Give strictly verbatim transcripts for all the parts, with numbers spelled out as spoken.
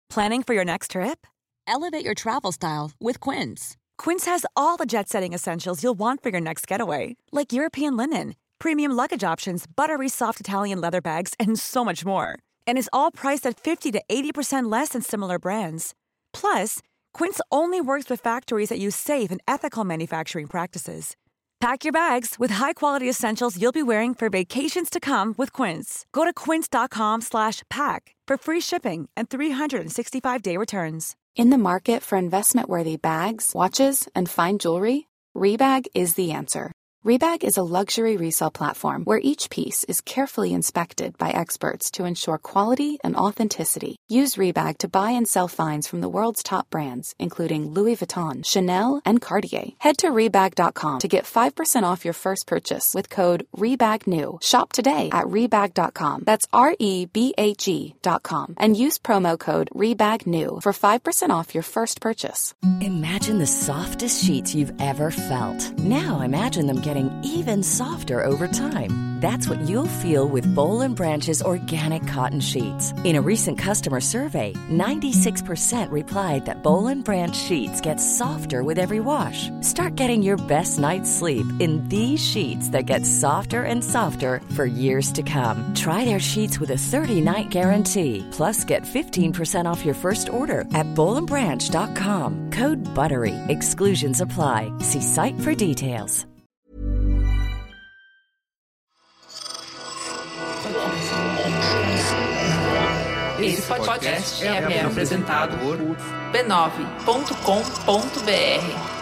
Planning for your next trip? Elevate your travel style with Quince. Quince has all the jet-setting essentials you'll want for your next getaway, like European linen, premium luggage options, buttery soft Italian leather bags, and so much more. And is all priced at fifty to eighty percent less than similar brands. Plus, Quince only works with factories that use safe and ethical manufacturing practices. Pack your bags with high-quality essentials you'll be wearing for vacations to come with Quince. Go to quince.com slash pack for free shipping and three sixty-five day returns. In the market for investment-worthy bags, watches, and fine jewelry, Rebag is the answer. Rebag is a luxury resale platform where each piece is carefully inspected by experts to ensure quality and authenticity. Use Rebag to buy and sell finds from the world's top brands, including Louis Vuitton, Chanel, and Cartier. Head to Rebag dot com to get five percent off your first purchase with code REBAGNEW. Shop today at Rebag dot com. That's R E B A G dot com. And use promo code REBAGNEW for five percent off your first purchase. Imagine the softest sheets you've ever felt. Now imagine them getting even softer over time. That's what you'll feel with Boll and Branch's organic cotton sheets. In a recent customer survey, ninety-six percent replied that Boll and Branch sheets get softer with every wash. Start getting your best night's sleep in these sheets that get softer and softer for years to come. Try their sheets with a thirty-night guarantee. Plus, get fifteen percent off your first order at boll and branch dot com. Code BUTTERY. Exclusions apply. See site for details. Esse podcast é apresentado por b nove ponto com ponto b r.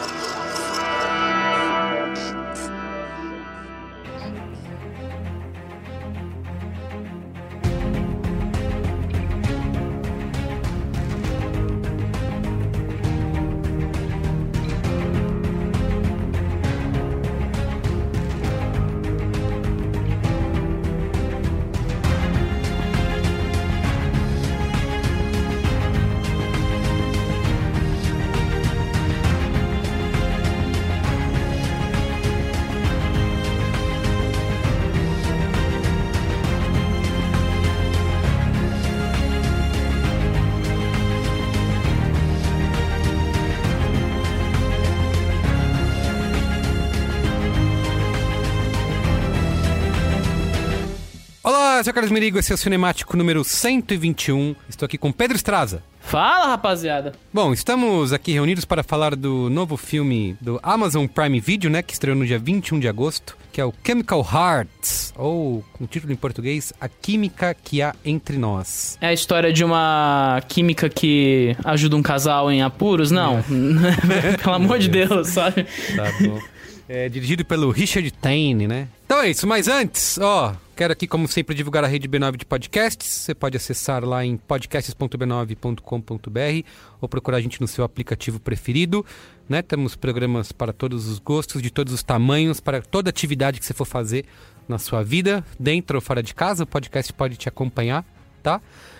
Olá, eu sou o Carlos Merigo, esse é o Cinemático número cento e vinte e um. Estou aqui com Pedro Estraza. Fala, rapaziada! Bom, estamos aqui reunidos para falar do novo filme do Amazon Prime Video, né, que estreou no dia vinte e um de agosto, que é o Chemical Hearts, ou, com o título em português, A Química que Há Entre Nós. É a história de uma química que ajuda um casal em apuros? Não. É. Pelo amor de Deus, sabe? Tá bom. É dirigido pelo Richard Thaine, né? Então é isso, mas antes, ó, quero aqui, como sempre, divulgar a rede B nove de podcasts. Você pode acessar lá em podcasts ponto b nove ponto com ponto b r ou procurar a gente no seu aplicativo preferido, né? Temos programas para todos os gostos, de todos os tamanhos, para toda atividade que você for fazer na sua vida, dentro ou fora de casa. O podcast pode te acompanhar, tá?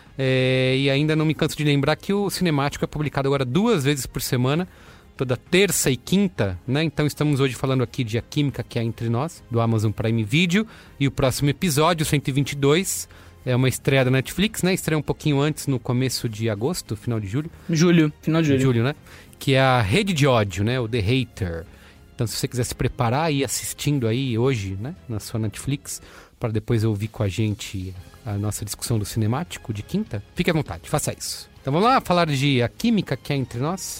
É, e ainda não me canso de lembrar que o Cinemático é publicado agora duas vezes por semana, toda terça e quinta, né? Então estamos hoje falando aqui de A Química que Há Entre Nós, do Amazon Prime Video. E o próximo episódio, cento e vinte e dois, é uma estreia da Netflix, né? Estreia um pouquinho antes, no começo de agosto, final de julho. Julho, final de julho. Julho, né? Que é a Rede de Ódio, né? O The Hater. Então, se você quiser se preparar e ir assistindo aí hoje, né? Na sua Netflix, para depois ouvir com a gente a nossa discussão do Cinemático de quinta, fique à vontade, faça isso. Então vamos lá falar de A Química que Há Entre Nós?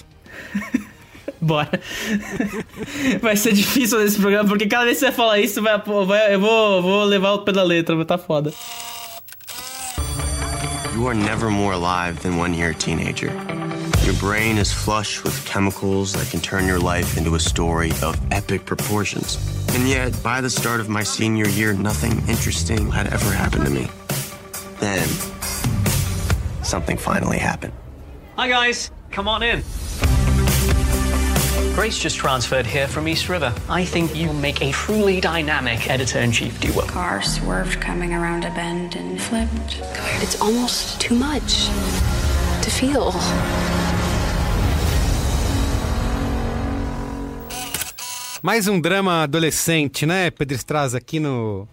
Bora. Vai ser difícil esse programa, porque cada vez que você falar isso, vai, vai, eu vou, vou levar o pé da letra, vai tá foda. You are never more alive than when you're a teenager. Your brain is flush with chemicals that can turn your life into a story of epic proportions. And yet, by the start of my senior year, nothing interesting had ever happened to me. Then, something finally happened. Hi guys, come on in. Grace just transferred here from East River. I think you'll make a truly dynamic editor-in-chief duo. Car swerved coming around a bend and flipped. It's almost too much to feel. Mais um drama adolescente, né, Pedro Estraza, aqui no,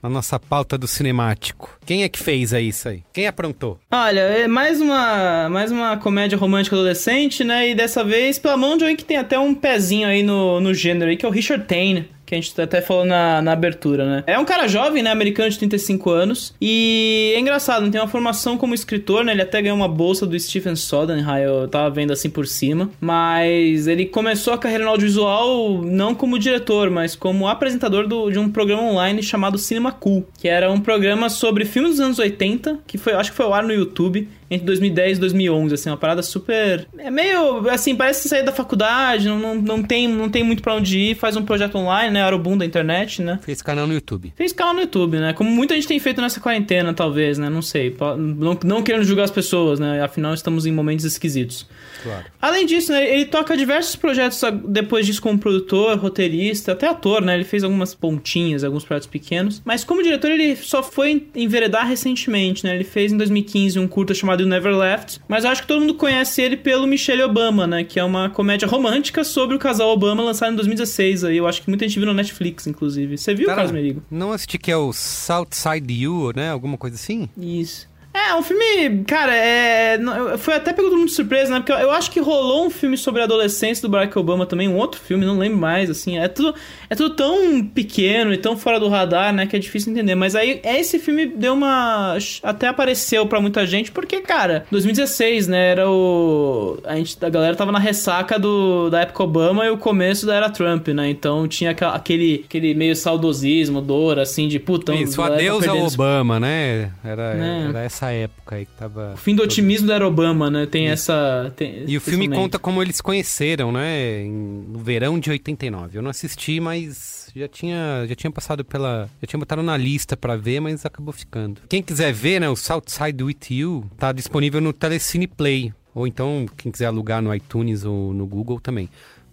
na nossa pauta do cinemático. Quem é que fez aí isso aí? Quem aprontou? Olha, é mais uma, mais uma comédia romântica adolescente, né? E dessa vez pela mão de alguém que tem até um pezinho aí no, no gênero aí, que é o Richard Thain, que a gente até falou na, na abertura, né? É um cara jovem, né? Americano de trinta e cinco anos. E é engraçado, tem uma formação como escritor, né? Ele até ganhou uma bolsa do Stephen Sondheim, eu tava vendo assim por cima. Mas ele começou a carreira no audiovisual não como diretor, mas como apresentador do, de um programa online chamado Cinema Cool, que era um programa sobre filmes dos anos oitenta, que foi, acho que foi ao ar no YouTube entre dois mil e dez e dois mil e onze, assim, uma parada super... É meio, assim, parece sair da faculdade, não, não, não, tem, não tem muito pra onde ir, faz um projeto online, né, era o boom da internet, né. Fez canal no YouTube. Fez canal no YouTube, né, como muita gente tem feito nessa quarentena, talvez, né, não sei, não, não querendo julgar as pessoas, né, afinal estamos em momentos esquisitos. Claro. Além disso, né, ele toca diversos projetos depois disso como produtor, roteirista, até ator, né, ele fez algumas pontinhas, alguns projetos pequenos, mas como diretor ele só foi enveredar recentemente, né, ele fez em dois mil e quinze um curta chamado You Never Left, mas eu acho que todo mundo conhece ele pelo Michelle Obama, né, que é uma comédia romântica sobre o casal Obama, lançado em dois mil e dezesseis, aí eu acho que muita gente viu no Netflix, inclusive. Você viu, Carlos Merigo? Não assisti, que é o Southside You, né, alguma coisa assim? Isso. É, um filme, cara, é... foi até pegou todo mundo de surpresa, né? Porque eu acho que rolou um filme sobre a adolescência do Barack Obama também, um outro filme, não lembro mais, assim. É tudo, é tudo tão pequeno e tão fora do radar, né? Que é difícil entender. Mas aí, esse filme deu uma... até apareceu pra muita gente, porque, cara, dois mil e dezesseis, né? Era o... A, gente, a galera tava na ressaca do, da época Obama e o começo da era Trump, né? Então tinha aquele, aquele meio saudosismo, dor, assim, de puta... Isso, adeus ao Obama, né? Era, é. era essa época aí que tava... O fim do otimismo da era Obama, né? Tem Isso. essa... Tem, e o filme momento. Conta como eles se conheceram, né? Em, no verão de oitenta e nove. Eu não assisti, mas já tinha, já tinha passado pela... Já tinha botado na lista pra ver, mas acabou ficando. Quem quiser ver, né? O Southside With You tá disponível no Telecine Play. Ou então, quem quiser alugar no iTunes ou no Google também.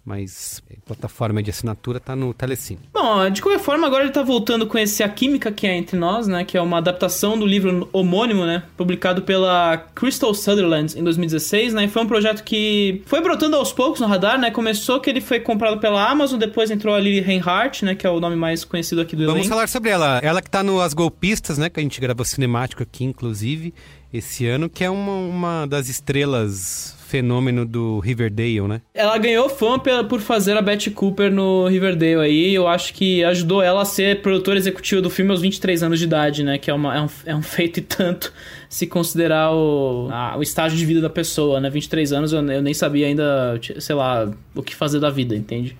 Mas a plataforma de assinatura tá no Telecine. Bom, de qualquer forma, agora ele tá voltando com esse A Química que é Entre Nós, né? Que é uma adaptação do livro homônimo, né? Publicado pela Crystal Sutherland em dois mil e dezesseis, né? E foi um projeto que foi brotando aos poucos no radar, né? Começou que ele foi comprado pela Amazon, depois entrou a Lily Reinhardt, né? Que é o nome mais conhecido aqui do elenco. Vamos falar sobre ela. Ela que tá no As Golpistas, né? Que a gente gravou cinemático aqui, inclusive, esse ano, que é uma, uma das estrelas... fenômeno do Riverdale, né? Ela ganhou fama por fazer a Betty Cooper no Riverdale aí, eu acho que ajudou ela a ser produtora executiva do filme aos vinte e três anos de idade, né? Que é, uma, é, um, é um feito e tanto se considerar o, a, o estágio de vida da pessoa, né? vinte e três anos eu, eu nem sabia ainda, sei lá, o que fazer da vida, entende?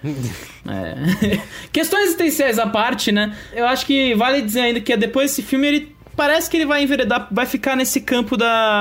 é. Questões existenciais à parte, né? Eu acho que vale dizer ainda que depois desse filme ele parece que ele vai enveredar, vai ficar nesse campo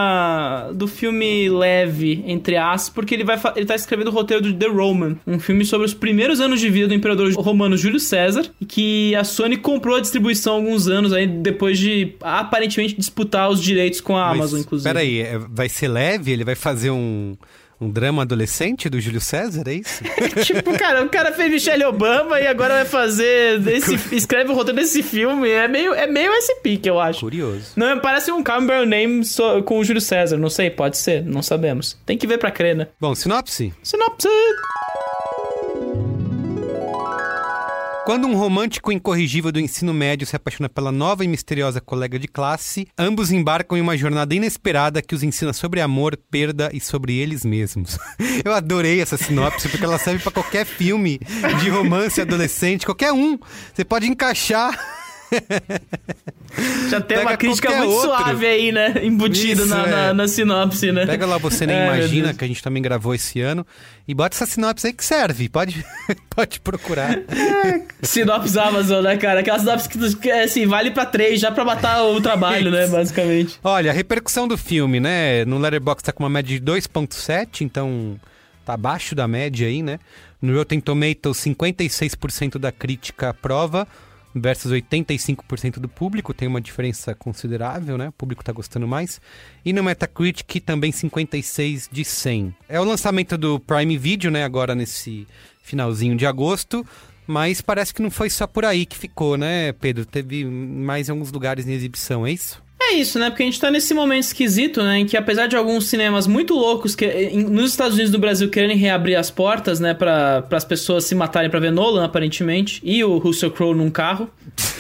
da do filme leve, entre aspas, porque ele, vai, ele tá escrevendo o roteiro do The Roman, um filme sobre os primeiros anos de vida do imperador romano Júlio César, e que a Sony comprou a distribuição há alguns anos, aí, depois de aparentemente disputar os direitos com a Mas, Amazon, inclusive. Peraí, vai ser leve? Ele vai fazer um... Um drama adolescente do Júlio César, é isso? Tipo, cara, o cara fez Michelle Obama e agora vai fazer... Esse, escreve o roteiro desse filme. É meio, é meio esse pique, eu acho. Curioso. Não, parece um Call Me By Your Name so, com o Júlio César. Não sei, pode ser. Não sabemos. Tem que ver pra crer, né? Bom, sinopse? Sinopse! Quando um romântico incorrigível do ensino médio se apaixona pela nova e misteriosa colega de classe, ambos embarcam em uma jornada inesperada que os ensina sobre amor, perda e sobre eles mesmos. Eu adorei essa sinopse, porque ela serve pra qualquer filme de romance adolescente, qualquer um. Você pode encaixar... Já tem Pega uma crítica muito outro. suave aí, né? Embutido Isso, na, é. na, na sinopse, né? Pega lá Você Nem é, Imagina, que a gente também gravou esse ano, e bota essa sinopse aí que serve. Pode, pode procurar. É, sinopse Amazon, né, cara? Aquela sinopse que, assim, vale pra três, já pra matar o trabalho, né? Basicamente. Olha, a repercussão do filme, né? No Letterboxd tá com uma média de dois ponto sete, então tá abaixo da média aí, né? No Rotten Tomatoes, cinquenta e seis por cento da crítica aprova, versus oitenta e cinco por cento do público, tem uma diferença considerável, né? O público tá gostando mais. E no Metacritic também cinquenta e seis de cem. É o lançamento do Prime Video, né? Agora nesse finalzinho de agosto. Mas parece que não foi só por aí que ficou, né, Pedro? Teve mais em alguns lugares em exibição, é isso? É isso, né? Porque a gente tá nesse momento esquisito, né? Em que apesar de alguns cinemas muito loucos que, em, nos Estados Unidos do Brasil quererem reabrir as portas, né? Pra as pessoas se matarem pra ver Nolan, aparentemente. E o Russell Crowe num carro.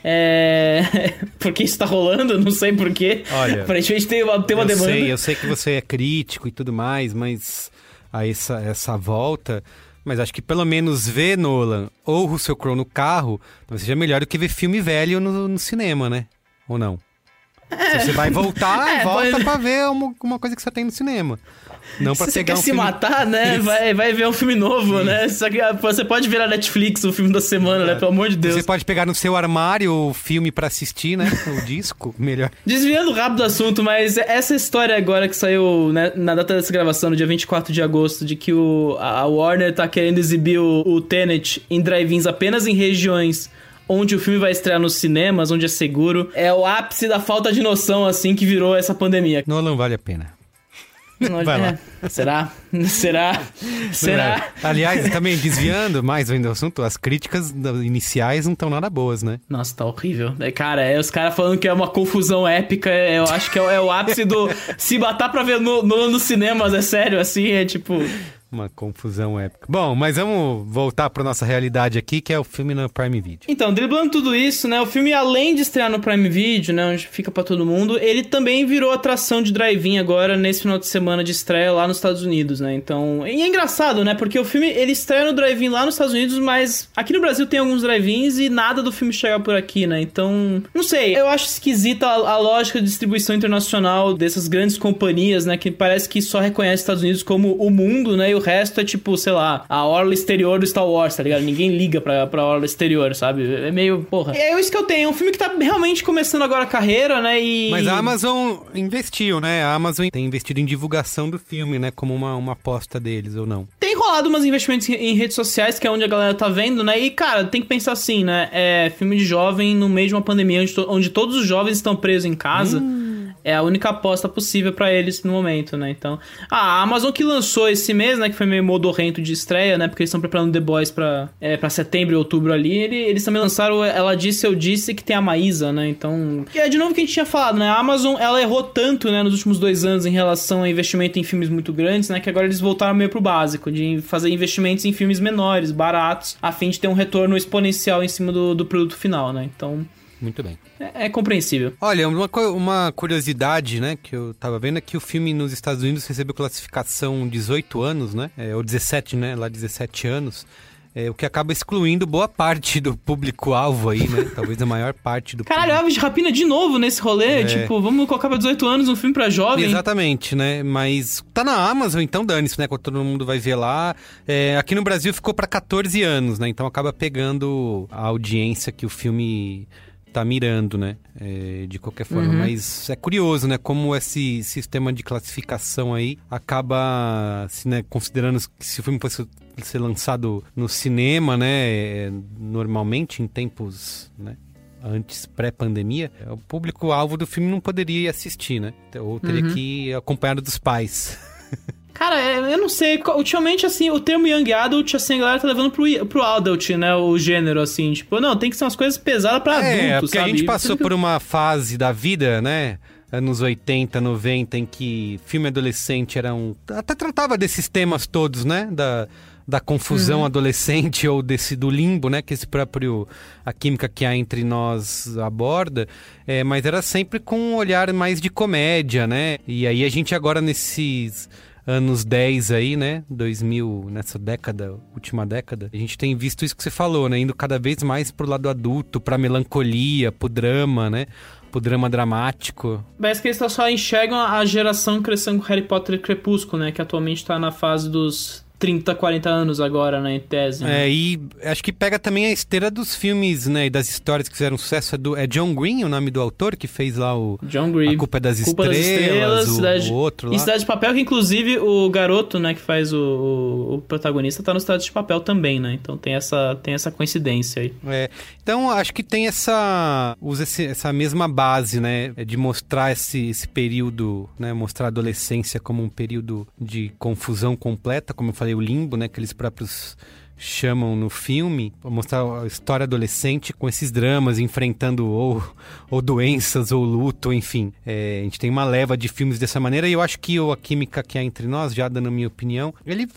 É... porque isso tá rolando, não sei porquê. Olha, aparentemente tem uma, tem uma eu demanda. Sei, eu sei que você é crítico e tudo mais, mas a essa, essa volta... Mas acho que pelo menos ver Nolan ou Russell Crowe no carro talvez seja melhor do que ver filme velho no, no cinema, né? Ou não? É. Se você vai voltar, é, volta pode... pra ver uma, uma coisa que você tem no cinema. Não pra se você pegar quer um se filme... matar, né? Vai, vai ver um filme novo, Isso. né? Só que você pode ver na Netflix o filme da semana, é. né? Pelo amor de Deus. Você pode pegar no seu armário o filme pra assistir, né? O disco, melhor. Desviando rápido do assunto, mas essa história agora que saiu, né, na data dessa gravação, no dia vinte e quatro de agosto, de que o, a Warner tá querendo exibir o, o Tenet em drive-ins apenas em regiões onde o filme vai estrear nos cinemas, onde é seguro, é o ápice da falta de noção, assim, que virou essa pandemia. Nolan vale a pena. Não, vai lá. É. Será? Será? Será? Aliás, também desviando mais ainda do assunto, as críticas iniciais não estão nada boas, né? Nossa, tá horrível. É, cara, é os caras falando que é uma confusão épica, eu acho que é, é o ápice do... se batar pra ver no, no, nos cinemas, é sério, assim, é tipo... Uma confusão épica. Bom, mas vamos voltar pra nossa realidade aqui, que é o filme no Prime Video. Então, driblando tudo isso, né, o filme, além de estrear no Prime Video, né, onde fica pra todo mundo, ele também virou atração de drive-in agora, nesse final de semana de estreia lá nos Estados Unidos, né, então... E é engraçado, né, porque o filme, ele estreia no drive-in lá nos Estados Unidos, mas aqui no Brasil tem alguns drive-ins e nada do filme chega por aqui, né, então... Não sei, eu acho esquisita a, a lógica de distribuição internacional dessas grandes companhias, né, que parece que só reconhece os Estados Unidos como o mundo, né, e o resto é tipo, sei lá, a orla exterior do Star Wars, tá ligado? Ninguém liga pra, pra orla exterior, sabe? É meio, porra. É isso que eu tenho, é um filme que tá realmente começando agora a carreira, né? E... Mas a Amazon investiu, né? A Amazon tem investido em divulgação do filme, né? Como uma, uma aposta deles, ou não? Tem rolado umas investimentos em redes sociais, que é onde a galera tá vendo, né? E, cara, tem que pensar assim, né? É filme de jovem no meio de uma pandemia, onde, to- onde todos os jovens estão presos em casa. Hum. É a única aposta possível pra eles no momento, né? Então, a Amazon que lançou esse mês, né? Que foi meio modorrento de estreia, né? Porque eles estão preparando The Boys pra, é, pra setembro e outubro ali. Ele, eles também lançaram Ela Disse, Eu Disse, que tem a Maísa, né? Então, é de novo o que a gente tinha falado, né? A Amazon, ela errou tanto, né? Nos últimos dois anos em relação a investimento em filmes muito grandes, né? Que agora eles voltaram meio pro básico, de fazer investimentos em filmes menores, baratos, a fim de ter um retorno exponencial em cima do, do produto final, né? Então... Muito bem. É, é compreensível. Olha, uma, uma curiosidade, né, que eu tava vendo é que o filme nos Estados Unidos recebeu classificação dezoito anos, né, é, ou dezessete, né, lá dezessete anos, é, o que acaba excluindo boa parte do público-alvo aí, né, talvez a maior parte do Caralho, Aves de Rapina de novo nesse rolê, é. tipo, vamos colocar pra dezoito anos um filme pra jovem. Exatamente, né, mas tá na Amazon, então dane-se, né, quando todo mundo vai ver lá. É, aqui no Brasil ficou pra catorze anos, né, então acaba pegando a audiência que o filme... tá mirando, né, é, de qualquer forma, uhum. Mas é curioso, né, como esse sistema de classificação aí acaba, assim, né, considerando que se o filme fosse ser lançado no cinema, né, normalmente em tempos, né, antes pré-pandemia, o público-alvo do filme não poderia ir assistir, né, ou teria uhum. que ir acompanhado dos pais. Cara, eu não sei, ultimamente, assim, o termo Young Adult, assim, a galera tá levando pro, pro Adult, né, o gênero, assim, tipo, não, tem que ser umas coisas pesadas pra é, adultos, sabe? É, porque a gente passou que... por uma fase da vida, né, anos oitenta, noventa, em que filme adolescente era um... até tratava desses temas todos, né, da... da confusão uhum. adolescente ou desse do limbo, né, que esse próprio a química que há entre nós aborda, é, mas era sempre com um olhar mais de comédia, né, e aí a gente agora nesses anos dez aí, né, dois mil, nessa década, última década, a gente tem visto isso que você falou, né, indo cada vez mais pro lado adulto, pra melancolia, pro drama, né, pro drama dramático. Parece que eles só enxergam a geração crescendo com Harry Potter e Crepúsculo, né, que atualmente tá na fase dos trinta, quarenta anos agora, né, em tese. Né? É, e acho que pega também a esteira dos filmes, né, e das histórias que fizeram sucesso. É, do, é John Green, o nome do autor, que fez lá o... John Green. A Culpa é das Culpa Estrelas, das Estrelas o, cidade, o outro lá. Em Cidade de Papel, que inclusive o garoto, né, que faz o, o, o protagonista, tá no Cidade de Papel também, né, então tem essa, tem essa coincidência aí. É, então acho que tem essa... usa esse, essa mesma base, né, de mostrar esse, esse período, né, mostrar a adolescência como um período de confusão completa, como eu falei, o limbo, né, que eles próprios chamam no filme, para mostrar a história adolescente com esses dramas, enfrentando ou, ou doenças, ou luto, enfim. É, a gente tem uma leva de filmes dessa maneira, e eu acho que o A Química que há entre nós, já dando a minha opinião, ele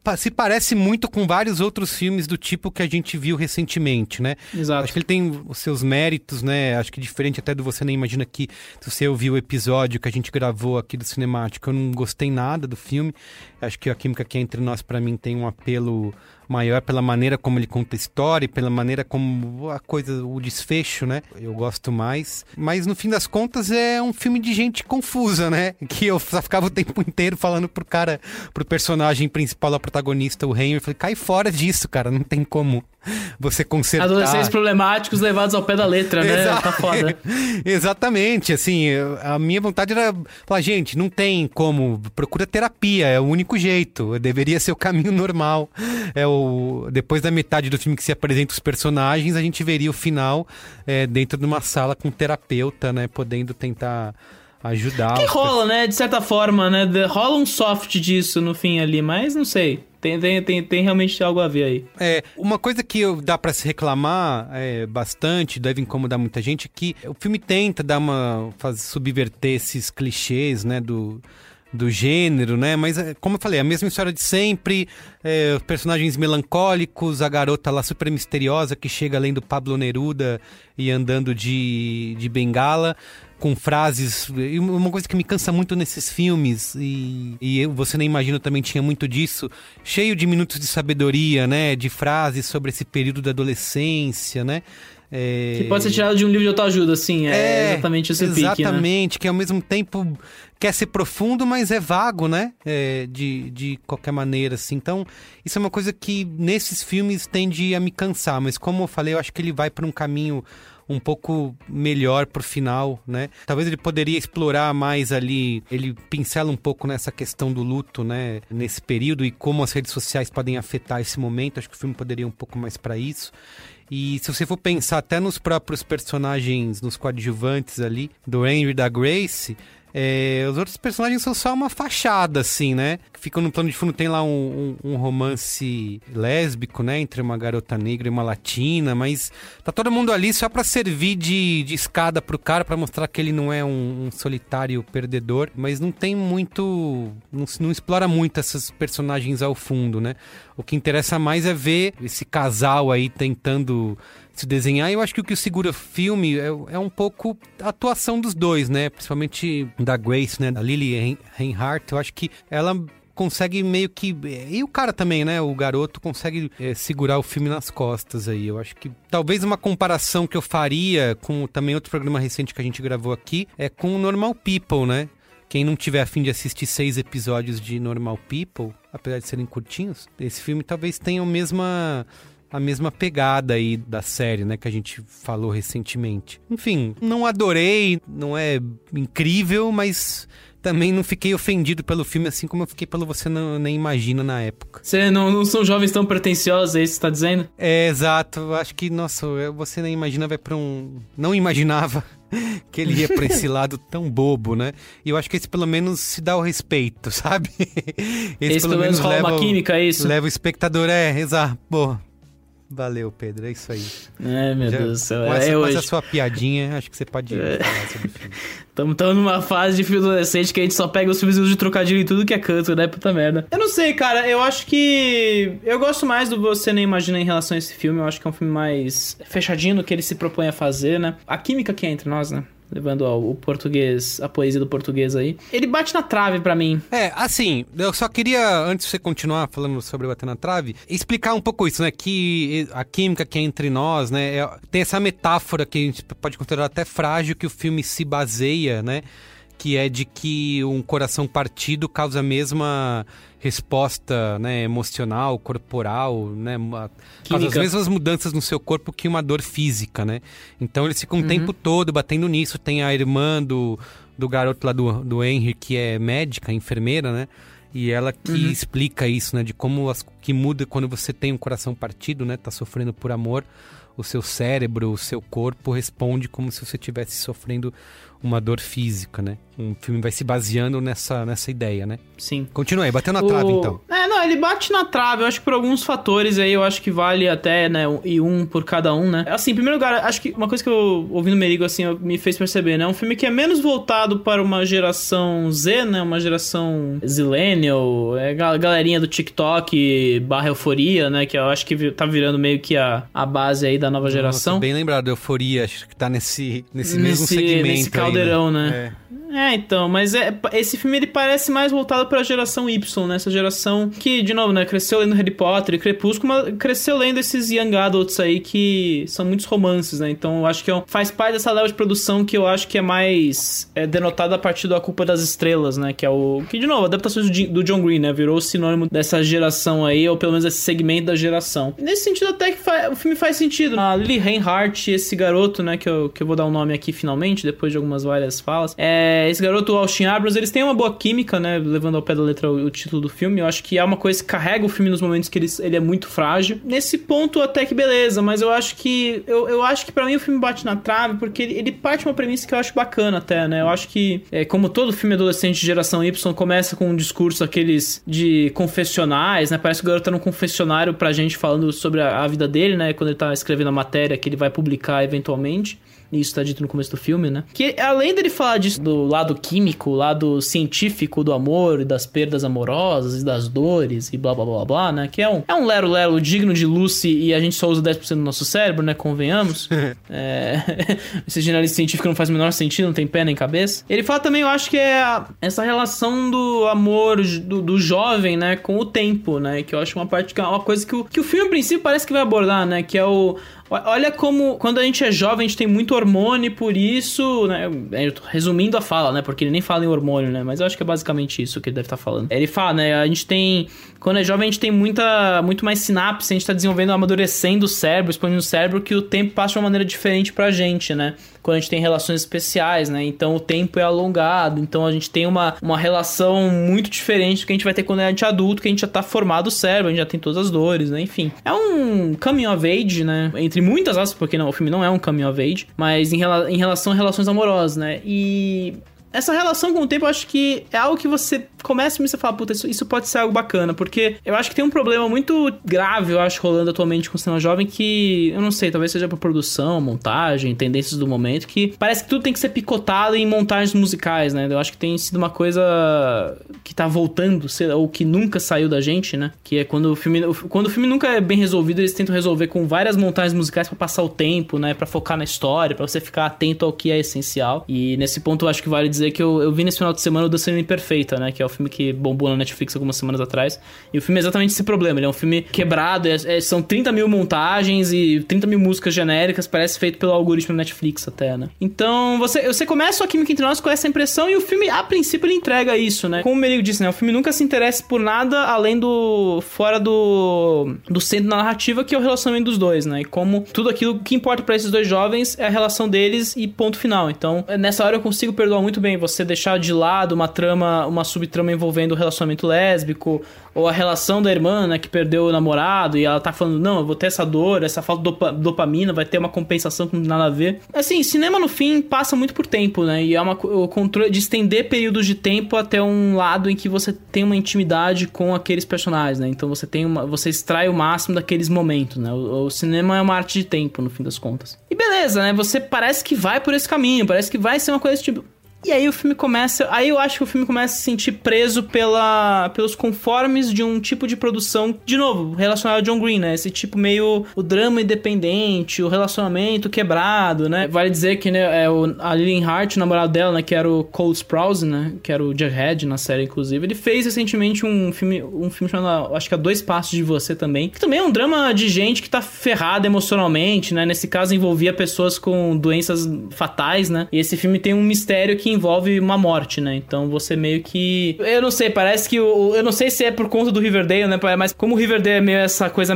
se parece muito com vários outros filmes do tipo que a gente viu recentemente, né? Exato. Acho que ele tem os seus méritos, né? Acho que diferente até do Você Nem Imagina que, se você ouviu o episódio que a gente gravou aqui do Cinemático, eu não gostei nada do filme. Acho que A Química Que É Entre Nós, pra mim, tem um apelo maior pela maneira como ele conta a história e pela maneira como a coisa, o desfecho, né? Eu gosto mais. Mas no fim das contas é um filme de gente confusa, né? Que eu só ficava o tempo inteiro falando pro cara, pro personagem principal, o protagonista, o Henry, eu falei, cai fora disso, cara, não tem como você consertar. Adolescentes problemáticos levados ao pé da letra, né? Exa- Tá foda. Exatamente, assim, a minha vontade era falar, gente, não tem como, procura terapia, é o único jeito, deveria ser o caminho normal. É o, depois da metade do filme que se apresenta os personagens, a gente veria o final é, dentro de uma sala com um terapeuta, né, podendo tentar ajudar. Que os rola, né? De certa forma, né? De- Rola um soft disso no fim ali, mas não sei. Tem, tem, tem, tem realmente algo a ver aí. É, uma coisa que eu- dá pra se reclamar é, bastante, deve incomodar muita gente, é que o filme tenta dar uma, faz, subverter esses clichês, né, do, do gênero, né, mas é, como eu falei, a mesma história de sempre, é, personagens melancólicos, a garota lá super misteriosa que chega além do Pablo Neruda e andando de, de bengala, com frases, e uma coisa que me cansa muito nesses filmes, e, e eu, Você Nem Imagina também tinha muito disso, cheio de minutos de sabedoria, né, de frases sobre esse período da adolescência, né. É... Que pode ser tirado de um livro de autoajuda, assim, é, é exatamente esse pique, né? Exatamente, que ao mesmo tempo quer ser profundo, mas é vago, né, é, de, de qualquer maneira, assim. Então, isso é uma coisa que nesses filmes tende a me cansar, mas como eu falei, eu acho que ele vai para um caminho um pouco melhor pro final, né? Talvez ele poderia explorar mais ali, ele pincela um pouco nessa questão do luto, né? Nesse período e como as redes sociais podem afetar esse momento. Acho que o filme poderia ir um pouco mais para isso. E se você for pensar até nos próprios personagens, nos coadjuvantes ali, do Henry e da Grace, é, os outros personagens são só uma fachada, assim, né? Que ficam no plano de fundo, tem lá um, um, um romance lésbico, né? Entre uma garota negra e uma latina, mas tá todo mundo ali só pra servir de, de escada pro cara, pra mostrar que ele não é um, um solitário perdedor, mas não tem muito... Não, não explora muito esses personagens ao fundo, né? O que interessa mais é ver esse casal aí tentando se desenhar. E eu acho que o que segura o filme é, é um pouco a atuação dos dois, né? Principalmente da Grace, né? Da Lily Reinhardt. Eu acho que ela consegue meio que... E o cara também, né? O garoto consegue é, segurar o filme nas costas aí. Eu acho que talvez uma comparação que eu faria com também outro programa recente que a gente gravou aqui é com o Normal People, né? Quem não tiver a fim de assistir seis episódios de Normal People, apesar de serem curtinhos, esse filme talvez tenha a mesma, a mesma pegada aí da série, né, que a gente falou recentemente. Enfim, não adorei, não é incrível, mas também não fiquei ofendido pelo filme, assim como eu fiquei pelo Você Não, Nem Imagina na época. Você não, não são jovens tão pretensiosos, é isso que você tá dizendo? É, exato. Acho que, nossa, Você Nem Imagina vai pra um... Não imaginava que ele ia pra esse lado tão bobo, né? E eu acho que esse pelo menos se dá o respeito, sabe? Esse, esse pelo, pelo menos rola uma química, é isso? Leva o espectador, é, exato. Pô, valeu, Pedro, é isso aí. É, meu Já, Deus do céu. Com essa, é com hoje. essa sua piadinha, acho que você pode é. falar sobre o filme. Estamos numa fase de filme adolescente que a gente só pega os filmes de trocadilho e tudo que é canto, né? Puta merda. Eu não sei, cara. Eu acho que... Eu gosto mais do Você Nem Imagina em relação a esse filme. Eu acho que é um filme mais fechadinho no que ele se propõe a fazer, né? A química que é entre nós, né? Levando ó, o português, a poesia do português aí. Ele bate na trave pra mim. É, assim, eu só queria, antes de você continuar falando sobre bater na trave, explicar um pouco isso, né? Que a química que é entre nós, né? É, tem essa metáfora que a gente pode considerar até frágil que o filme se baseia, né? Que é de que um coração partido causa a mesma resposta, né, emocional, corporal, né, causa as mesmas mudanças no seu corpo que uma dor física, né? Então eles ficam uhum. o tempo todo batendo nisso. Tem a irmã do, do garoto lá do, do Henry, que é médica, enfermeira, né? E ela que uhum. explica isso, né? De como as, que muda quando você tem um coração partido, né? Tá sofrendo por amor. O seu cérebro, o seu corpo responde como se você estivesse sofrendo uma dor física, né? Um filme vai se baseando nessa, nessa ideia, né? Sim. Continua aí, bateu na o... trave, então. É, não, ele bate na trave, eu acho que por alguns fatores aí, eu acho que vale até, né, e um por cada um, né. Assim, em primeiro lugar, acho que uma coisa que eu, ouvindo o Merigo, assim, me fez perceber, né, é um filme que é menos voltado para uma geração Z, né, uma geração zillennial, é a galerinha do TikTok barra euforia, né, que eu acho que tá virando meio que a, a base aí da nova geração. Nossa, bem lembrado, euforia, acho que tá nesse, nesse, nesse mesmo segmento nesse caldeirão, aí, né? né? É. É, então, mas é, esse filme ele parece mais voltado pra geração Y, né? Essa geração que, de novo, né, cresceu lendo Harry Potter e Crepúsculo, mas cresceu lendo esses young adults aí que são muitos romances, né? Então eu acho que é um, faz parte dessa leva de produção que eu acho que é mais é, denotada a partir da Culpa das Estrelas, né? Que é o... Que, de novo, adaptações do, do John Green, né? Virou sinônimo dessa geração aí, ou pelo menos esse segmento da geração. Nesse sentido, até que o filme faz sentido. A Lily Reinhardt, esse garoto, né? Que eu, que eu vou dar um nome aqui finalmente, depois de algumas várias falas. É... Esse garoto, o Austin Abrams, eles têm uma boa química, né? Levando ao pé da letra o, o título do filme. Eu acho que é uma coisa que carrega o filme nos momentos que ele, ele é muito frágil. Nesse ponto, até que beleza, mas eu acho que... Eu, eu acho que pra mim o filme bate na trave, porque ele, ele parte de uma premissa que eu acho bacana até, né? Eu acho que, é, como todo filme adolescente de geração Y, começa com um discurso aqueles de confessionais, né? Parece que o garoto tá num confessionário pra gente falando sobre a, a vida dele, né? Quando ele tá escrevendo a matéria que ele vai publicar eventualmente. Isso tá dito no começo do filme, né? Que além dele falar disso do lado químico, lado científico do amor e das perdas amorosas e das dores e blá blá blá blá, né? Que é um, é um lero-lero digno de Lucy e a gente só usa dez por cento do nosso cérebro, né? Convenhamos. é... Esse jornalista científico não faz o menor sentido, não tem pé nem cabeça. Ele fala também, eu acho que é a... essa relação do amor do, do jovem, né? Com o tempo, né? Que eu acho uma parte que é uma coisa que o, que o filme, a princípio, parece que vai abordar, né? Que é o... Olha como, quando a gente é jovem, a gente tem muito hormônio, por isso, né, eu tô resumindo a fala, né, porque ele nem fala em hormônio, né, mas eu acho que é basicamente isso que ele deve estar falando. Ele fala, né, a gente tem, quando é jovem, a gente tem muita, muito mais sinapse, a gente tá desenvolvendo, amadurecendo o cérebro, expandindo o cérebro, que o tempo passa de uma maneira diferente pra gente, né, quando a gente tem relações especiais, né, então o tempo é alongado, então a gente tem uma, uma relação muito diferente do que a gente vai ter quando a gente é adulto, que a gente já tá formado o cérebro, a gente já tem todas as dores, né, enfim. É um coming of age, né, entre muitas aspas, porque não, o filme não é um coming of age, mas em, rela- em relação a relações amorosas, né, e... essa relação com o tempo, eu acho que é algo que você começa a me falar, puta, isso, isso pode ser algo bacana, porque eu acho que tem um problema muito grave, eu acho, rolando atualmente com o cinema jovem, que, eu não sei, talvez seja pra produção, montagem, tendências do momento, que parece que tudo tem que ser picotado em montagens musicais, né? Eu acho que tem sido uma coisa que tá voltando, ou que nunca saiu da gente, né? Que é quando o filme, quando o filme nunca é bem resolvido, eles tentam resolver com várias montagens musicais pra passar o tempo, né? Pra focar na história, pra você ficar atento ao que é essencial. E nesse ponto eu acho que vale dizer que eu, eu vi nesse final de semana o Dançarina Imperfeita, né? Que é o filme que bombou na Netflix algumas semanas atrás. E o filme é exatamente esse problema. Ele é um filme quebrado, é, é, são trinta mil montagens e trinta mil músicas genéricas, parece feito pelo algoritmo da Netflix até, né? Então, você, você começa a Química Entre Nós com essa impressão e o filme, a princípio, ele entrega isso, né? Como o Merigo disse, né? O filme nunca se interessa por nada além do... fora do... do centro da narrativa, que é o relacionamento dos dois, né? E como tudo aquilo que importa pra esses dois jovens é a relação deles e ponto final. Então, nessa hora eu consigo perdoar muito bem você deixar de lado uma trama, uma subtrama envolvendo o relacionamento lésbico, ou a relação da irmã, né, que perdeu o namorado, e ela tá falando, não, eu vou ter essa dor, essa falta de dopa, dopamina, vai ter uma compensação com nada a ver. Assim, cinema no fim passa muito por tempo, né, e é uma, o controle de estender períodos de tempo até um lado em que você tem uma intimidade com aqueles personagens, né, então você tem uma, você extrai o máximo daqueles momentos, né, o, o cinema é uma arte de tempo, no fim das contas. E beleza, né, você parece que vai por esse caminho, parece que vai ser uma coisa tipo... E aí o filme começa... Aí eu acho que o filme começa a se sentir preso pela, pelos conformes de um tipo de produção, de novo, relacionado a John Green, né? Esse tipo meio... o drama independente, o relacionamento quebrado, né? Vale dizer que, né, é o, a Lily Hart, o namorado dela, né? Que era o Cole Sprouse, né? Que era o Jughead na série, inclusive. Ele fez recentemente um filme, um filme chamado, acho que A Dois Passos de Você também. Que também é um drama de gente que tá ferrada emocionalmente, né? Nesse caso envolvia pessoas com doenças fatais, né? E esse filme tem um mistério que envolve uma morte, né? Então você meio que... Eu não sei, parece que... O, eu não sei se é por conta do Riverdale, né? Mas como o Riverdale é meio essa coisa meio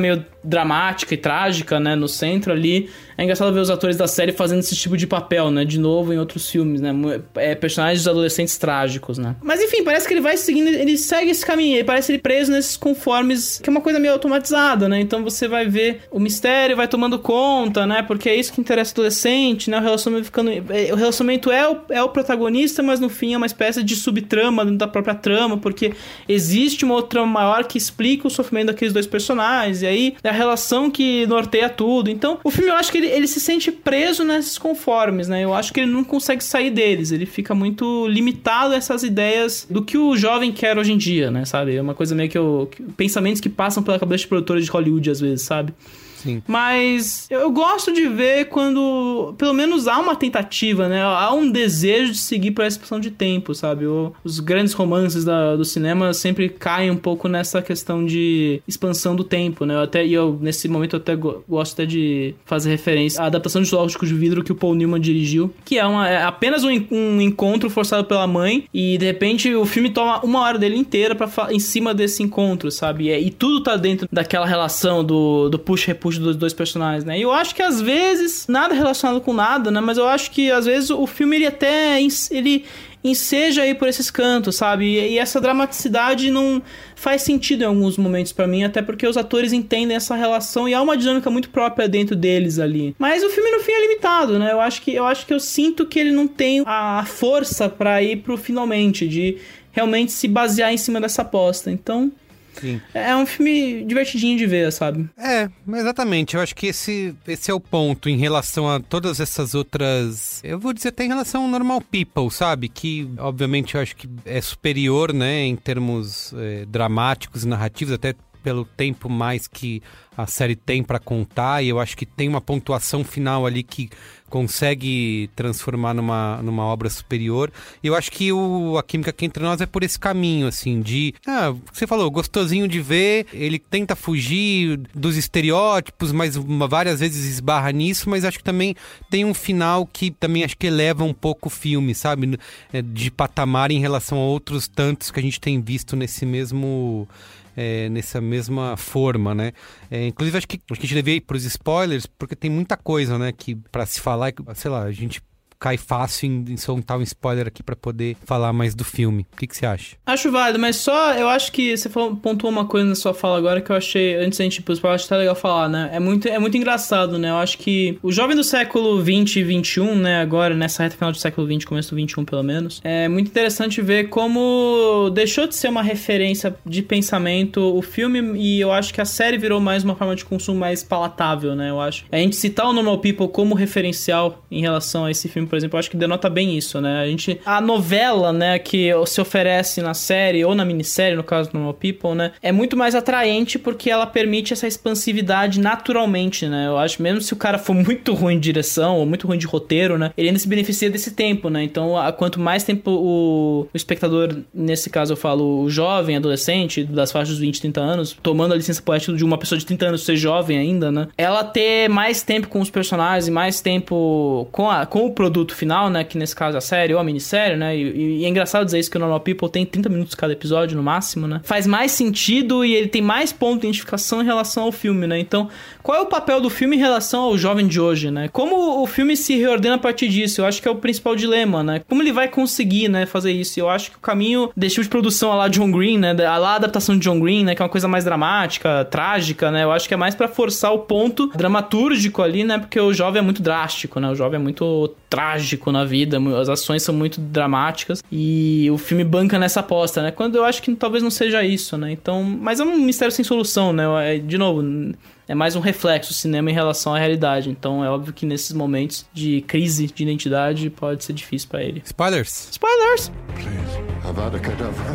dramática e trágica, né, no centro ali. É engraçado ver os atores da série fazendo esse tipo de papel, né, de novo em outros filmes, né, é, personagens adolescentes trágicos, né. Mas enfim, parece que ele vai seguindo, ele segue esse caminho, ele parece ele preso nesses conformes, que é uma coisa meio automatizada, né, então você vai ver o mistério, vai tomando conta, né, porque é isso que interessa o adolescente, né, o relacionamento ficando, o relacionamento é o, é o protagonista, mas no fim é uma espécie de subtrama dentro da própria trama, porque existe uma outra maior que explica o sofrimento daqueles dois personagens, e aí é a relação que norteia tudo. Então, o filme, eu acho que ele, ele se sente preso nesses conformes, né? Eu acho que ele não consegue sair deles. Ele fica muito limitado a essas ideias do que o jovem quer hoje em dia, né? Sabe? É uma coisa meio que, eu, que pensamentos que passam pela cabeça de produtores de Hollywood, às vezes, sabe? Sim. Mas eu gosto de ver quando, pelo menos, há uma tentativa, né? Há um desejo de seguir por essa expansão de tempo, sabe? O, os grandes romances da, do cinema sempre caem um pouco nessa questão de expansão do tempo, né? Eu até, e eu, nesse momento, eu até go, gosto até de fazer referência à adaptação de Zoológico de Vidro que o Paul Newman dirigiu, que é, uma, é apenas um, um encontro forçado pela mãe, e, de repente, o filme toma uma hora dele inteira pra, em cima desse encontro, sabe? E, e tudo tá dentro daquela relação do, do push-repush dos dois personagens, né? E eu acho que às vezes, nada relacionado com nada, né? Mas eu acho que às vezes o filme ele até ele enseja aí por esses cantos, sabe? E, e essa dramaticidade não faz sentido em alguns momentos pra mim, até porque os atores entendem essa relação e há uma dinâmica muito própria dentro deles ali. Mas o filme no fim é limitado, né? Eu acho que eu acho que eu sinto que ele não tem a força pra ir pro finalmente, de realmente se basear em cima dessa aposta. Então, sim, é um filme divertidinho de ver, sabe? É, exatamente. Eu acho que esse, esse é o ponto em relação a todas essas outras... Eu vou dizer até em relação ao Normal People, sabe? Que, obviamente, eu acho que é superior, né? Em termos é, dramáticos e narrativos, até pelo tempo mais que a série tem pra contar. E eu acho que tem uma pontuação final ali que consegue transformar numa, numa obra superior. E eu acho que o, a Química Aqui Entre Nós é por esse caminho, assim, de... Ah, você falou, gostosinho de ver, ele tenta fugir dos estereótipos, mas uma, várias vezes esbarra nisso, mas acho que também tem um final que também acho que eleva um pouco o filme, sabe? De patamar em relação a outros tantos que a gente tem visto nesse mesmo... É, nessa mesma forma, né? É, inclusive, acho que, acho que a gente devia ir pros spoilers, porque tem muita coisa, né? Que pra se falar, sei lá, a gente cai fácil em, em soltar um spoiler aqui pra poder falar mais do filme. O que, que você acha? Acho válido, mas só, eu acho que você falou, pontuou uma coisa na sua fala agora que eu achei, antes da gente ir pros spoilers, acho que tá legal falar, né? É muito, é muito engraçado, né? Eu acho que o jovem do século vinte e vinte e um, né? Agora, nessa reta final do século vinte, começo do vinte e um, pelo menos, é muito interessante ver como deixou de ser uma referência de pensamento o filme, e eu acho que a série virou mais uma forma de consumo mais palatável, né? Eu acho. A gente citar o Normal People como referencial em relação a esse filme, por exemplo, eu acho que denota bem isso, né? A gente... A novela, né, que se oferece na série, ou na minissérie, no caso do Normal People, né, é muito mais atraente porque ela permite essa expansividade naturalmente, né? Eu acho, mesmo se o cara for muito ruim de direção, ou muito ruim de roteiro, né, ele ainda se beneficia desse tempo, né? Então, a, quanto mais tempo o, o espectador, nesse caso eu falo, o jovem, adolescente, das faixas dos vinte, trinta anos, tomando a licença poética de uma pessoa de trinta anos ser jovem ainda, né? Ela ter mais tempo com os personagens e mais tempo com, a, com o produto final, né, que nesse caso é a série ou a minissérie, né, e, e é engraçado dizer isso, que o Normal People tem trinta minutos cada episódio no máximo, né, faz mais sentido e ele tem mais ponto de identificação em relação ao filme, né, então qual é o papel do filme em relação ao jovem de hoje, né, como o filme se reordena a partir disso, eu acho que é o principal dilema, né, como ele vai conseguir, né, fazer isso, eu acho que o caminho desse tipo de produção a lá John Green, né, a lá adaptação de John Green, né, que é uma coisa mais dramática, trágica, né, eu acho que é mais pra forçar o ponto dramatúrgico ali, né, porque o jovem é muito drástico, né, o jovem é muito trágico na vida, as ações são muito dramáticas e o filme banca nessa aposta, né? Quando eu acho que talvez não seja isso, né? Então, mas é um mistério sem solução, né? É, de novo, é mais um reflexo do cinema em relação à realidade. Então, é óbvio que nesses momentos de crise de identidade pode ser difícil pra ele. Spoilers. Spoilers. Please, Avada Kedavra.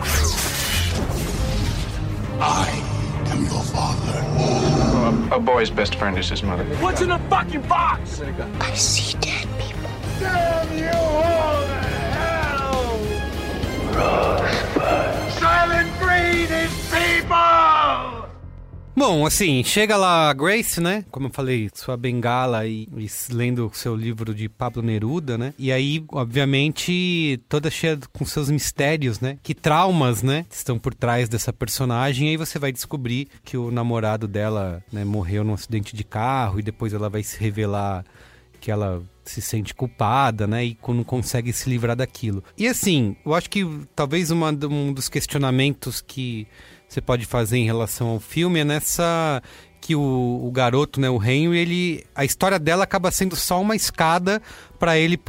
I am your father. A, a boy's best friend is his mother. What's in the fucking box? I see dead people. Damn you all to hell! Rosebud. Silent Green is people! Bom, assim, chega lá a Grace, né? Como eu falei, sua bengala e, e lendo o seu livro de Pablo Neruda, né? E aí, obviamente, toda cheia com seus mistérios, né? Que traumas, né? Estão por trás dessa personagem. E aí você vai descobrir que o namorado dela, né, morreu num acidente de carro. E depois ela vai se revelar que ela se sente culpada, né? E não consegue se livrar daquilo. E assim, eu acho que talvez uma, um dos questionamentos que você pode fazer em relação ao filme é nessa... que o, o garoto, né, o Henry, ele, a história dela acaba sendo só uma escada para ele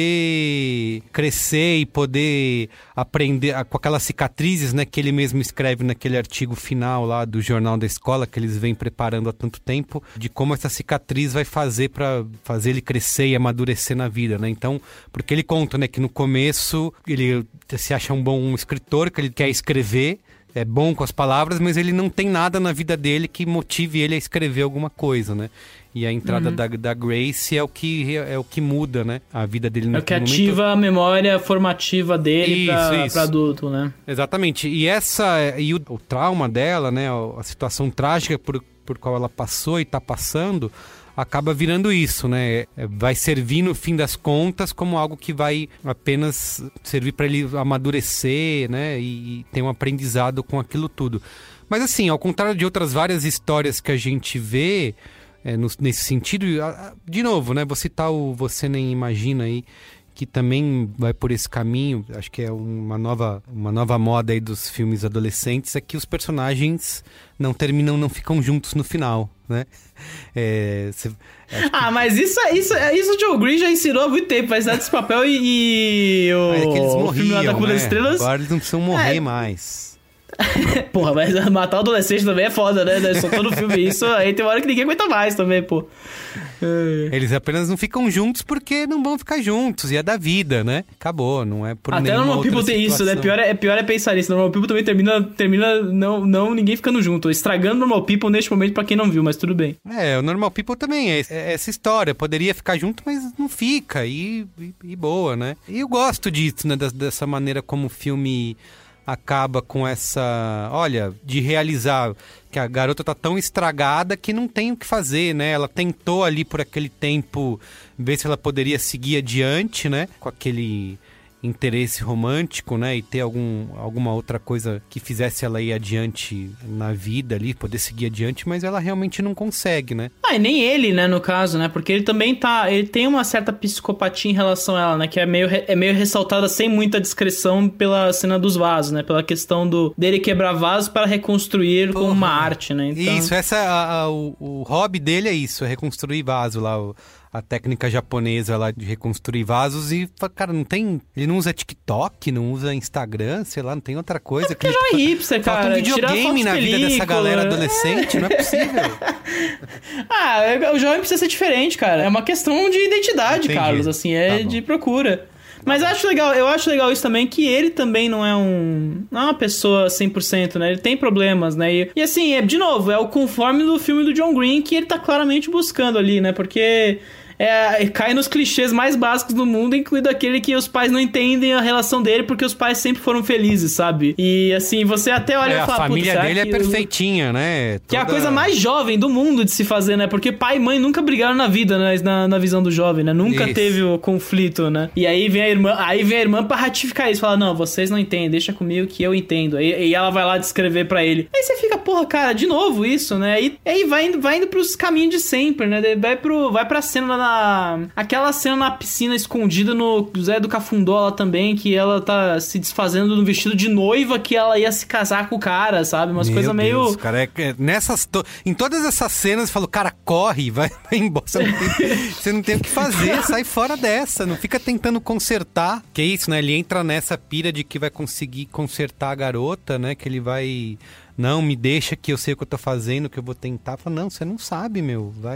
poder crescer e poder aprender com aquelas cicatrizes, né, que ele mesmo escreve naquele artigo final lá do jornal da escola, que eles vêm preparando há tanto tempo, de como essa cicatriz vai fazer para fazer ele crescer e amadurecer na vida, né? Então, porque ele conta, né, que no começo ele se acha um bom escritor, que ele quer escrever, é bom com as palavras, mas ele não tem nada na vida dele que motive ele a escrever alguma coisa, né? E a entrada uhum. da, da Grace é o, que, é o que muda, né? A vida dele no É o que momento... ativa a memória formativa dele para adulto, né? Exatamente. E, essa, e o, o trauma dela, né? A situação trágica por, por qual ela passou e está passando... acaba virando isso, né? Vai servir, no fim das contas, como algo que vai apenas servir para ele amadurecer, né? E, e ter um aprendizado com aquilo tudo. Mas assim, ao contrário de outras várias histórias que a gente vê é, no, nesse sentido, de novo, né? Vou citar o Você Nem Imagina aí, que também vai por esse caminho, acho que é uma nova, uma nova moda aí dos filmes adolescentes, é que os personagens não terminam, não ficam juntos no final, né? É, cê, ah, que... mas isso, isso, isso o Joe Green já ensinou há muito tempo, vai dar esse papel e, e o, é que eles morriam, o filme lá da Cura das né? Estrelas... Agora eles não precisam morrer é. mais. Porra, mas matar o adolescente também é foda, né? Só todo filme isso, aí tem uma hora que ninguém aguenta mais também, pô. Eles apenas não ficam juntos porque não vão ficar juntos, e é da vida, né? Acabou, não é por Até nenhuma Normal outra People tem situação. isso, né? Pior é, pior é pensar nisso. Normal People também termina, termina não, não ninguém ficando junto, estragando Normal People neste momento pra quem não viu, mas tudo bem. É, o Normal People também é, é essa história, poderia ficar junto, mas não fica, e, e, e boa, né? E eu gosto disso, né? Dessa maneira como o filme... acaba com essa, olha, de realizar que a garota tá tão estragada que não tem o que fazer, né? Ela tentou ali por aquele tempo ver se ela poderia seguir adiante, né? Com aquele interesse romântico, né? E ter algum, alguma outra coisa que fizesse ela ir adiante na vida ali, poder seguir adiante, mas ela realmente não consegue, né? Ah, e nem ele, né, no caso, né? Porque ele também tá... Ele tem uma certa psicopatia em relação a ela, né? Que é meio, é meio ressaltada sem muita discrição pela cena dos vasos, né? Pela questão do dele quebrar vasos para reconstruir Porra. com uma arte, né? Então... Isso, essa, a, a, o, o hobby dele é isso, é reconstruir vaso lá, o... a técnica japonesa lá de reconstruir vasos e, cara, não tem... Ele não usa TikTok, não usa Instagram, sei lá, não tem outra coisa. É porque já é hipster, cara. Falta um videogame na vida dessa galera adolescente, não é possível. Ah, o jovem precisa ser diferente, cara. É uma questão de identidade, Entendi. Carlos, assim, é tá de procura. Mas eu acho legal, eu acho legal isso também, que ele também não é um... Não é uma pessoa cem por cento, né? Ele tem problemas, né? E, e assim, é, de novo, é o conforme do filme do John Green que ele tá claramente buscando ali, né? Porque... É, cai nos clichês mais básicos do mundo, incluindo aquele que os pais não entendem a relação dele porque os pais sempre foram felizes, sabe? E assim, você até olha é, e fala... A família dele é que perfeitinha, né? Toda... Que é a coisa mais jovem do mundo de se fazer, né? Porque pai e mãe nunca brigaram na vida, né? Na, na visão do jovem, né? Nunca isso. teve o conflito, né? E aí vem a irmã, aí vem a irmã pra ratificar isso. Fala, não, vocês não entendem, deixa comigo que eu entendo. E, e ela vai lá descrever pra ele. Aí você fica, porra, cara, de novo isso, né? E aí vai indo, vai indo pros caminhos de sempre, né? Vai, pro, vai pra cena na... Aquela cena na piscina escondida no Zé do Cafundó lá também, que ela tá se desfazendo no vestido de noiva que ela ia se casar com o cara, sabe? Umas coisas meio... Cara, é, é, nessas to... Em todas essas cenas, eu falo, cara, corre, vai, vai embora. Você não, tem, você não tem o que fazer, sai fora dessa. Não fica tentando consertar. Que é isso, né? Ele entra nessa pira de que vai conseguir consertar a garota, né? Que ele vai... Não, me deixa que eu sei o que eu tô fazendo, que eu vou tentar. Fala, não, você não sabe, meu. Vai.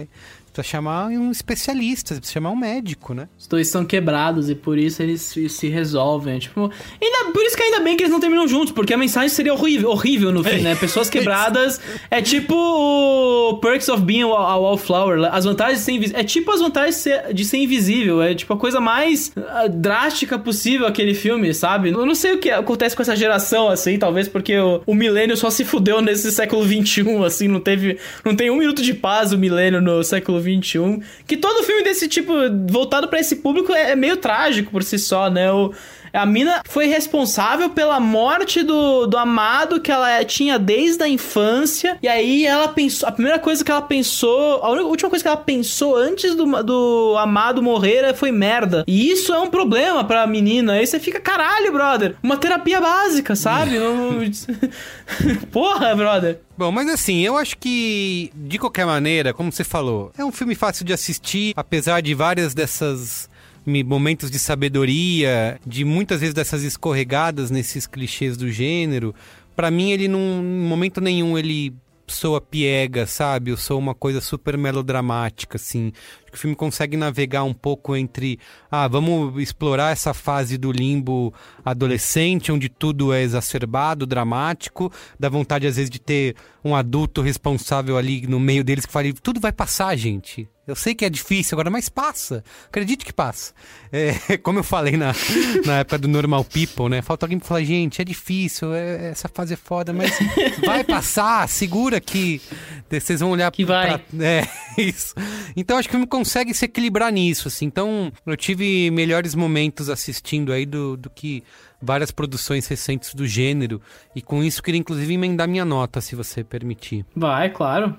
Precisa chamar um especialista, precisa chamar um médico, né? Os dois são quebrados e por isso eles se, se resolvem. Tipo, ainda, por isso que ainda bem que eles não terminam juntos, porque a mensagem seria horrível, horrível no fim, né? Pessoas quebradas é tipo o Perks of Being a Wallflower. As vantagens de ser invisível. É tipo as vantagens de ser invisível. É tipo a coisa mais uh, drástica possível aquele filme, sabe? Eu não sei o que acontece com essa geração, assim, talvez porque o, o milênio só se fudeu nesse século vinte e um, assim, não teve... Não tem um minuto de paz o milênio no século vinte e um. Que todo filme desse tipo, voltado pra esse público, é, é meio trágico por si só, né? O... A mina foi responsável pela morte do, do amado que ela tinha desde a infância. E aí ela pensou... A primeira coisa que ela pensou... A única, última coisa que ela pensou antes do, do amado morrer foi merda. E isso é um problema pra menina. Aí você fica, caralho, brother. Uma terapia básica, sabe? Porra, brother. Bom, mas assim, eu acho que, de qualquer maneira, como você falou, é um filme fácil de assistir, apesar de várias dessas... momentos de sabedoria, de muitas vezes dessas escorregadas nesses clichês do gênero. Pra mim, ele não, em momento nenhum, ele soa piega, sabe? Ou soa uma coisa super melodramática, assim. Acho que o filme consegue navegar um pouco entre, ah, vamos explorar essa fase do limbo adolescente, onde tudo é exacerbado, dramático, dá vontade às vezes de ter um adulto responsável ali no meio deles que fale, tudo vai passar, gente. Eu sei que é difícil agora, mas passa. Acredite que passa. É, como eu falei na, na época do Normal People, né? Falta alguém pra falar, gente, é difícil, é, essa fase é foda, mas vai passar, segura que vocês vão olhar... Que vai. Pra, é, isso. Então acho que o filme consegue se equilibrar nisso, assim. Então eu tive melhores momentos assistindo aí do, do que várias produções recentes do gênero. E com isso queria inclusive emendar minha nota, se você permitir. Vai, claro.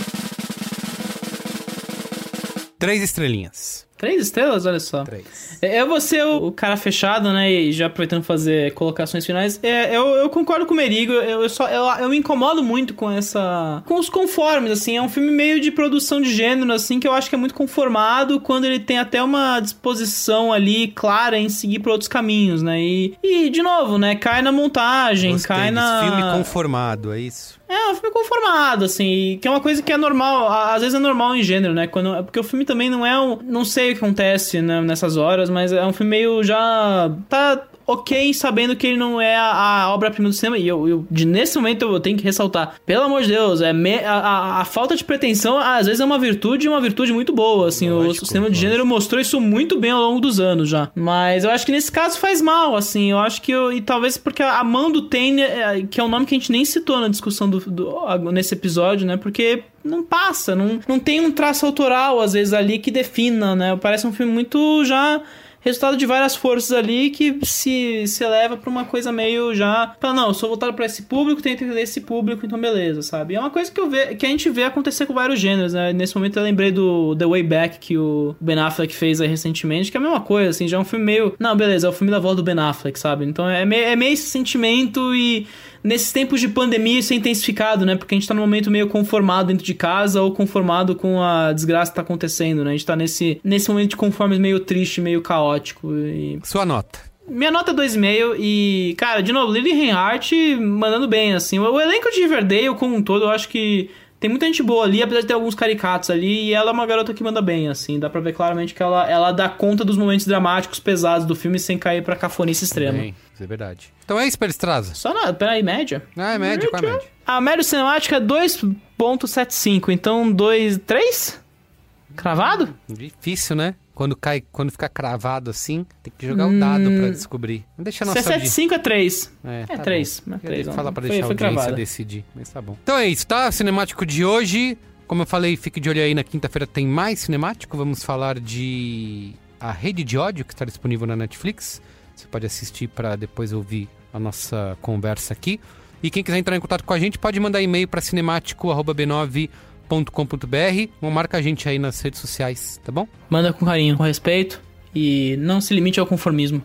Três estrelinhas. Três estrelas? Olha só. Três. Eu vou ser o, o cara fechado, né? E já aproveitando fazer colocações finais. É, eu, eu concordo com o Merigo. Eu, eu, só, eu, eu me incomodo muito com essa... Com os conformes, assim. É um filme meio de produção de gênero, assim, que eu acho que é muito conformado quando ele tem até uma disposição ali clara em seguir por outros caminhos, né? E, e de novo, né? Cai na montagem, Gostei cai na... Filme conformado, é isso? É, um filme conformado, assim, que é uma coisa que é normal, às vezes é normal em gênero, né? Quando, porque o filme também não é um... Não sei o que acontece, né, nessas horas, mas é um filme meio já... Tá ok sabendo que ele não é a, a obra-prima do cinema. E eu, eu, de, nesse momento eu tenho que ressaltar, pelo amor de Deus, é me, a, a, a falta de pretensão às vezes é uma virtude e uma virtude muito boa, assim. Lógico, o cinema de gênero mostrou isso muito bem ao longo dos anos já. Mas eu acho que nesse caso faz mal, assim. Eu acho que... Eu, e talvez porque a mão do Tane, que é um nome que a gente nem citou na discussão do, do, nesse episódio, né? Porque... não passa, não, não tem um traço autoral, às vezes, ali que defina, né? Parece um filme muito já... resultado de várias forças ali que se, se eleva pra uma coisa meio já... Fala, não, eu sou voltado pra esse público, tenho que entender esse público, então beleza, sabe? É uma coisa que, eu ve, que a gente vê acontecer com vários gêneros, né? Nesse momento eu lembrei do The Way Back, que o Ben Affleck fez aí recentemente, que é a mesma coisa, assim, já é um filme meio... Não, beleza, é o filme da volta do Ben Affleck, sabe? Então é meio, é meio esse sentimento e... Nesses tempos de pandemia isso é intensificado, né? Porque a gente tá num momento meio conformado dentro de casa ou conformado com a desgraça que tá acontecendo, né? A gente tá nesse, nesse momento de conformes meio triste, meio caótico. E... Sua nota? Minha nota é dois e meio e, cara, de novo, Lily Reinhardt mandando bem, assim. O, o elenco de Riverdale como um todo, eu acho que tem muita gente boa ali, apesar de ter alguns caricatos ali, e ela é uma garota que manda bem, assim. Dá pra ver claramente que ela, ela dá conta dos momentos dramáticos pesados do filme sem cair pra cafonice extrema. Bem, isso é verdade. Então é isso, Pelestraza? Só nada, peraí, média? Ah, é média, qual é a média? A média cinemática é dois ponto setenta e cinco, então dois, três? Cravado? Difícil, né? Quando cai, quando fica cravado assim, tem que jogar o um dado pra descobrir. Deixa a nossa... Se é setenta e cinco é três. É, é tá três. Bom. É três. Fala pra foi, deixar foi a audiência cravada. decidir, mas tá bom. Então é isso, tá? Cinemático de hoje. Como eu falei, fique de olho aí, na quinta-feira tem mais cinemático. Vamos falar de A Rede de Ódio, que está disponível na Netflix. Você pode assistir pra depois ouvir a nossa conversa aqui. E quem quiser entrar em contato com a gente, pode mandar e-mail pra cinemático arroba b nove ponto com ponto b r ou marca a gente aí nas redes sociais, tá bom? Manda com carinho, com respeito e não se limite ao conformismo.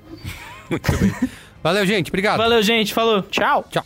Muito bem. Valeu, gente. Obrigado. Valeu, gente. Falou. Tchau. Tchau.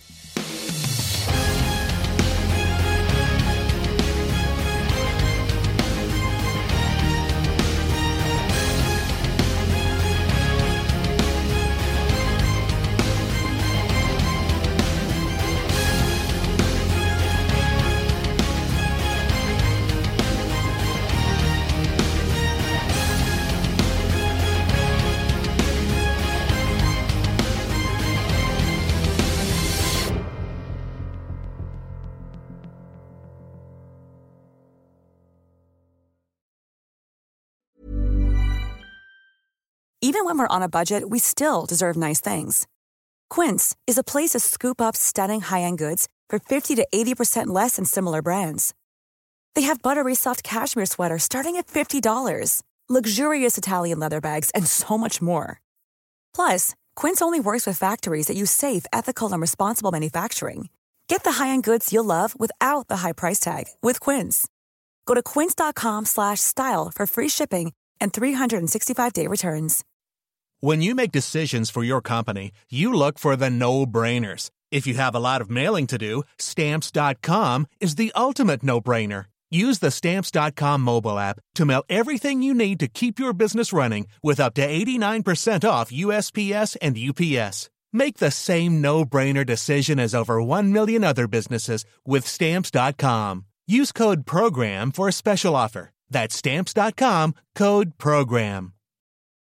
Even when we're on a budget, we still deserve nice things. Quince is a place to scoop up stunning high-end goods for fifty to eighty percent less than similar brands. They have buttery soft cashmere sweaters starting at fifty dollars, luxurious Italian leather bags, and so much more. Plus, Quince only works with factories that use safe, ethical, and responsible manufacturing. Get the high-end goods you'll love without the high price tag with Quince. Go to quince.com slash style for free shipping and three sixty-five day returns. When you make decisions for your company, you look for the no-brainers. If you have a lot of mailing to do, Stamps dot com is the ultimate no-brainer. Use the Stamps dot com mobile app to mail everything you need to keep your business running with up to eighty-nine percent off U S P S and U P S. Make the same no-brainer decision as over one million other businesses with Stamps dot com. Use code PROGRAM for a special offer. That's Stamps dot com, code PROGRAM.